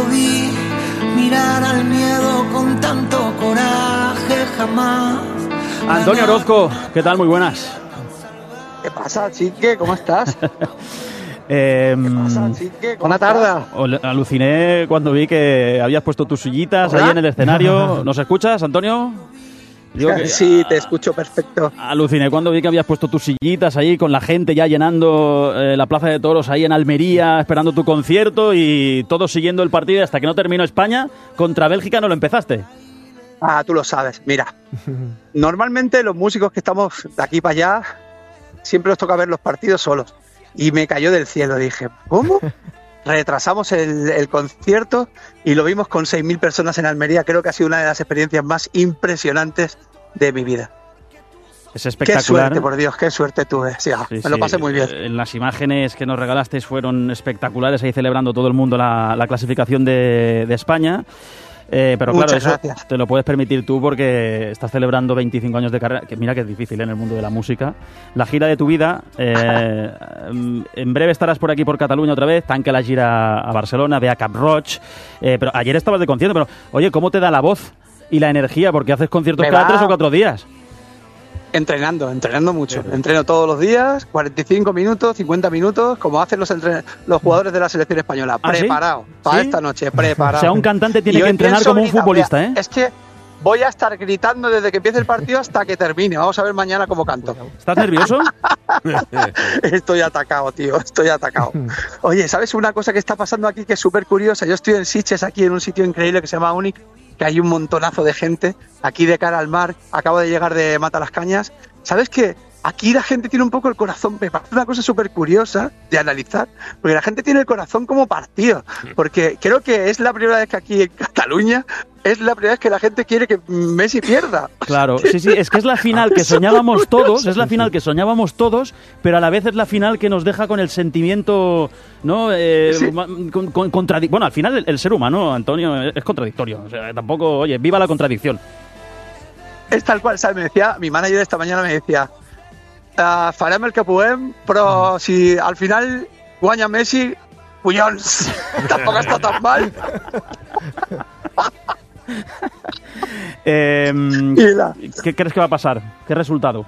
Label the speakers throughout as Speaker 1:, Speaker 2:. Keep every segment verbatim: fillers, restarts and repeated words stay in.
Speaker 1: lo vi mirar al miedo con tanto coraje jamás.
Speaker 2: Antonio Orozco, ¿qué tal? Muy buenas.
Speaker 3: ¿Qué pasa, chique? ¿Cómo estás?
Speaker 2: Eh,
Speaker 3: ¿Qué pasa, chique? Buena tarde.
Speaker 2: Aluciné cuando vi que habías puesto tus sillitas
Speaker 3: ¿Hola?
Speaker 2: ahí en el escenario. ¿Nos escuchas, Antonio? Digo que,
Speaker 3: sí, te escucho perfecto.
Speaker 2: Aluciné cuando vi que habías puesto tus sillitas ahí con la gente ya llenando eh, la Plaza de Toros ahí en Almería, esperando tu concierto y todos siguiendo el partido hasta que no terminó España. Contra Bélgica no lo empezaste.
Speaker 3: Ah, tú lo sabes. Mira, normalmente los músicos que estamos de aquí para allá siempre nos toca ver los partidos solos. Y me cayó del cielo. Dije, ¿cómo? Retrasamos el, el concierto y lo vimos con seis mil personas en Almería. Creo que ha sido una de las experiencias más impresionantes de mi vida.
Speaker 2: Es espectacular.
Speaker 3: Qué suerte, por Dios, qué suerte tuve. Sí,
Speaker 2: sí,
Speaker 3: me
Speaker 2: sí.
Speaker 3: lo pasé muy bien.
Speaker 2: En las imágenes que nos regalaste fueron espectaculares, ahí celebrando todo el mundo la, la clasificación de, de España. Eh, pero
Speaker 3: Muchas
Speaker 2: claro, eso
Speaker 3: gracias.
Speaker 2: te lo puedes permitir tú porque estás celebrando veinticinco años de carrera, que mira que es difícil, ¿eh? En el mundo de la música. La gira de tu vida, eh, en breve estarás por aquí por Cataluña otra vez, tanque la gira a Barcelona, ve a Cap Roig, eh, pero ayer estabas de concierto, pero oye, ¿cómo te da la voz y la energía? Porque haces conciertos
Speaker 3: Me
Speaker 2: cada
Speaker 3: va...
Speaker 2: tres o cuatro días.
Speaker 3: Entrenando, entrenando mucho. Entreno todos los días, cuarenta y cinco minutos, cincuenta minutos, como hacen los, entren... los jugadores de la selección española.
Speaker 2: ¿Ah,
Speaker 3: preparado
Speaker 2: sí?
Speaker 3: para
Speaker 2: ¿Sí?
Speaker 3: esta noche, preparado.
Speaker 2: O sea, un cantante tiene
Speaker 3: Y
Speaker 2: que
Speaker 3: hoy
Speaker 2: entrenar
Speaker 3: pienso
Speaker 2: como un
Speaker 3: gritar,
Speaker 2: futbolista,
Speaker 3: mira,
Speaker 2: ¿eh?
Speaker 3: Es que voy a estar gritando desde que empiece el partido hasta que termine. Vamos a ver mañana cómo canto.
Speaker 2: ¿Estás nervioso?
Speaker 3: Estoy atacado, tío, estoy atacado. Oye, ¿sabes una cosa que está pasando aquí que es súper curiosa? Yo estoy en Sitges, aquí en un sitio increíble que se llama Unic, que hay un montonazo de gente aquí de cara al mar. Acabo de llegar de Matalascañas. ¿Sabes qué? Aquí la gente tiene un poco el corazón, me parece una cosa súper curiosa de analizar, porque la gente tiene el corazón como partido, porque creo que es la primera vez que aquí en Cataluña es la primera vez que la gente quiere que Messi pierda.
Speaker 2: Claro, sí, sí, es que es la final que soñábamos todos, es la final que soñábamos todos, pero a la vez es la final que nos deja con el sentimiento, ¿no? Eh,
Speaker 3: Sí.
Speaker 2: con, con, contradic- bueno, al final el, el ser humano, Antonio, es contradictorio, o sea, tampoco, oye, viva la contradicción.
Speaker 3: Es tal cual, ¿sabes? Me decía, mi manager esta mañana me decía, uh, farem el que puguem, però si al final guanya Messi, collons, tampoc està tan mal.
Speaker 2: Eh,
Speaker 3: Mira.
Speaker 2: ¿Qué crees que va a pasar? ¿Qué resultado?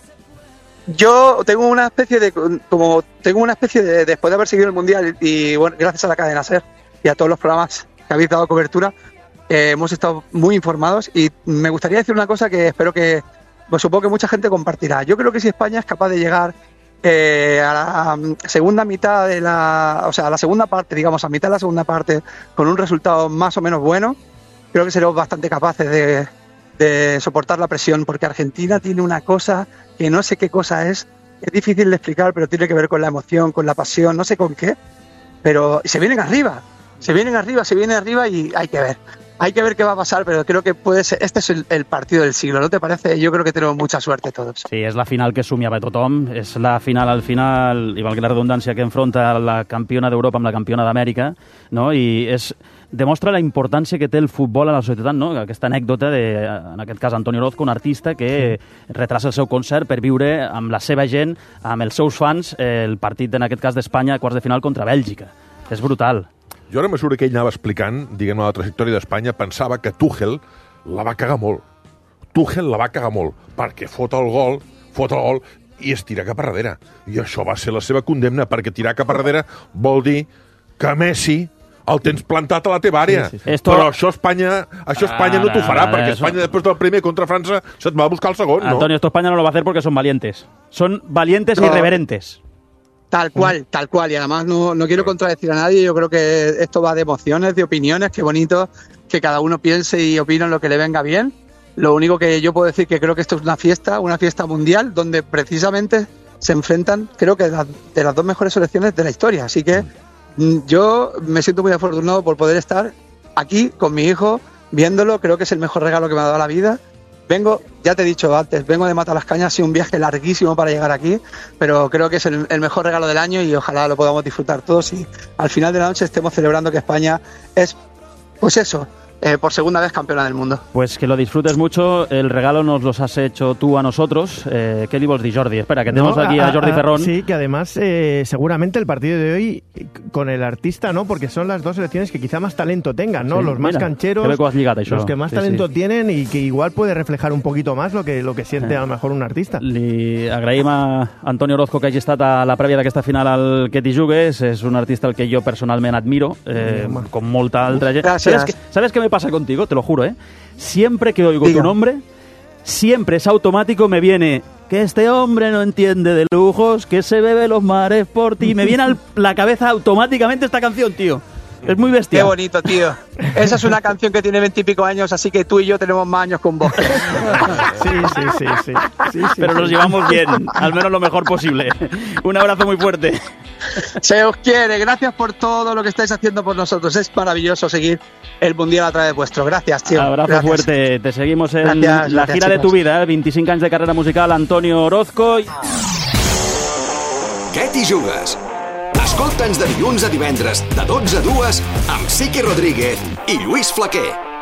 Speaker 3: Yo tengo una especie de, como tengo una especie de, después de haber seguido el Mundial y, y bueno, gracias a la cadena SER y a todos los programas que habéis dado cobertura, eh, hemos estado muy informados y me gustaría decir una cosa que espero que, pues supongo que mucha gente compartirá. Yo creo que si España es capaz de llegar eh, a la segunda mitad de la, o sea, a la segunda parte, digamos, a mitad de la segunda parte, con un resultado más o menos bueno, creo que seremos bastante capaces de, de soportar la presión, porque Argentina tiene una cosa que no sé qué cosa es, es difícil de explicar, pero tiene que ver con la emoción, con la pasión, no sé con qué, pero se vienen arriba, se vienen arriba, se vienen arriba y hay que ver. Hay que ver qué va a pasar, pero creo que puede ser. Este es el, el partido del siglo, ¿no te parece? Yo creo que tenemos mucha suerte todos.
Speaker 2: Sí, es la final que somiava tothom, és la final al final, i valgui la redundància, que enfronta la campiona d'Europa amb la campiona d'Amèrica, no? I és, demostra la importància que té el futbol a la societat, no? Aquesta anècdota de, en aquest cas, Antonio Orozco, un artista que retrasa el seu concert per viure amb la seva gent, amb els seus fans, el partit, en aquest cas d'Espanya, quarts de final contra Bèlgica. És brutal.
Speaker 4: Jo, a mesura que ell anava explicant, diguem-ne, la trajectòria d'Espanya, pensava que Tuchel la va cagar molt. Tuchel la va cagar molt, perquè fot el gol, fot el gol i es tira cap a darrere. I això va ser la seva condemna, perquè tirar cap a darrere vol dir que Messi el tens plantat a la teva àrea. Sí, sí, sí. Esto... Però això Espanya, això Espanya no t'ho farà, ah, perquè eso... Espanya, després del primer contra França, se't va a buscar el segon, no?
Speaker 2: Antonio, esto España no lo va a hacer porque son valientes. Son valientes no. e irreverentes.
Speaker 3: Tal cual, tal cual. Y además no, no quiero contradecir a nadie. Yo creo que esto va de emociones, de opiniones. Qué bonito que cada uno piense y opine lo que le venga bien. Lo único que yo puedo decir que creo que esto es una fiesta, una fiesta mundial, donde precisamente se enfrentan, creo que de las, de las dos mejores selecciones de la historia. Así que yo me siento muy afortunado por poder estar aquí con mi hijo, viéndolo. Creo que es el mejor regalo que me ha dado la vida. Vengo, ya te he dicho antes, vengo de Matalascañas, ha sido un viaje larguísimo para llegar aquí, pero creo que es el, el mejor regalo del año y ojalá lo podamos disfrutar todos y al final de la noche estemos celebrando que España es, pues eso, eh, por segunda vez campeona del mundo.
Speaker 2: Pues que lo disfrutes mucho. El regalo nos los has hecho tú a nosotros. Eh, ¿Qué li vols dir, Jordi? Espera, que tenemos no, aquí a, a Jordi Ferrón.
Speaker 5: Sí, que además eh, seguramente el partido de hoy con el artista, ¿no? Porque son las dos selecciones que quizá más talento tengan, ¿no? Sí, los más mira, cancheros, que has lligat, això. Los que más sí, talento sí. tienen y que igual puede reflejar un poquito más lo que, lo que siente eh. a lo mejor un artista.
Speaker 2: Li agraïm a Antonio Orozco que hagi estat a la prèvia d'aquesta final al Que t'hi jugues. És un artista al que jo personalment admiro, eh, sí, con molta altra gent. ¿Sabes qué, ¿Sabes qué me pasa contigo? Te lo juro, ¿eh? Siempre que oigo Diga. tu nombre, siempre es automático, me viene que este hombre no entiende de lujos, que se bebe los mares por ti. Me viene a la cabeza automáticamente esta canción, tío. Es muy bestia.
Speaker 3: Qué bonito, tío. Esa es una canción que tiene veintipico años, así que tú y yo tenemos más años con vos.
Speaker 5: Sí, sí, sí, sí. sí, sí
Speaker 2: Pero
Speaker 5: sí.
Speaker 2: nos llevamos bien, al menos lo mejor posible. Un abrazo muy fuerte.
Speaker 3: Se os quiere. Gracias por todo lo que estáis haciendo por nosotros. Es maravilloso seguir el Mundial a través de vuestro. Gracias, tío.
Speaker 2: Abrazo
Speaker 3: gracias.
Speaker 2: fuerte. Te seguimos en
Speaker 3: gracias,
Speaker 2: la
Speaker 3: gracias,
Speaker 2: gira
Speaker 3: chicos.
Speaker 2: de tu vida. ¿eh? veinticinc anys de carrera musical, Antonio Orozco.
Speaker 6: Què t'hi jugues? Escolta'ns de dilluns a divendres, de dotze a dues, amb Siqui Rodríguez i Lluís Flaquer.